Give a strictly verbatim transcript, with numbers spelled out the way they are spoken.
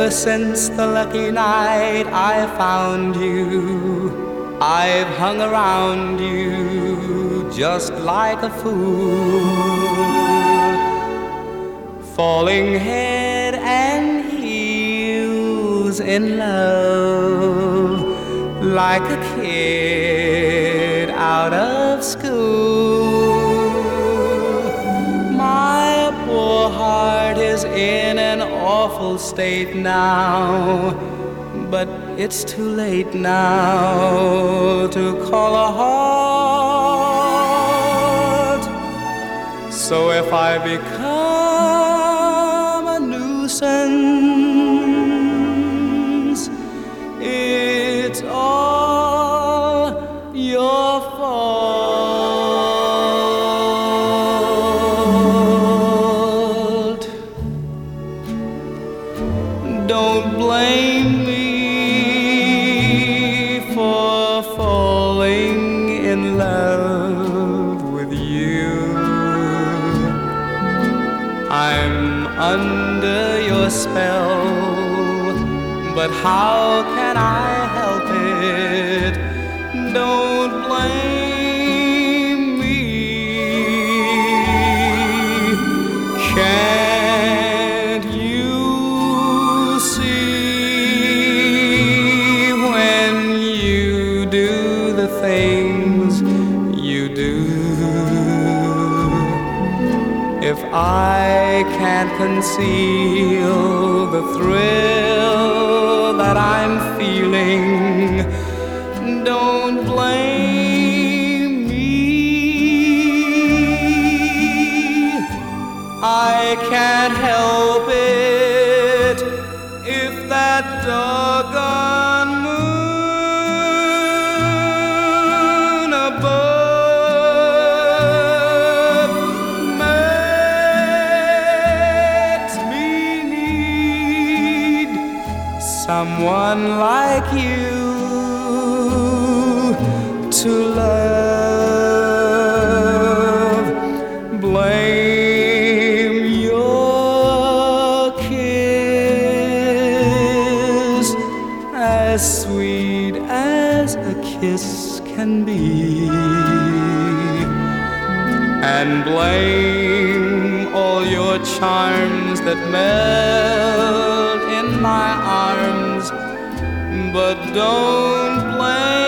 Ever since the lucky night I found you, I've hung around you just like a fool, falling head and heels in love, like a kid out of school. My poor heart is in an awful state now, but it's too late now to call a halt. So if I become a nuisance, it's all your fault. Don't blame me for falling in love with you. I'm under your spell, but how can I help it? Don't blame me. Can't you see when you do the things you do? If I can't conceal the thrill that I'm feeling, don't blame me. I can't help it if that doggone moon above makes me need someone like you to love. Blame your kiss, as sweet as a kiss can be, and blame all your charms that melt in my arms, but don't blame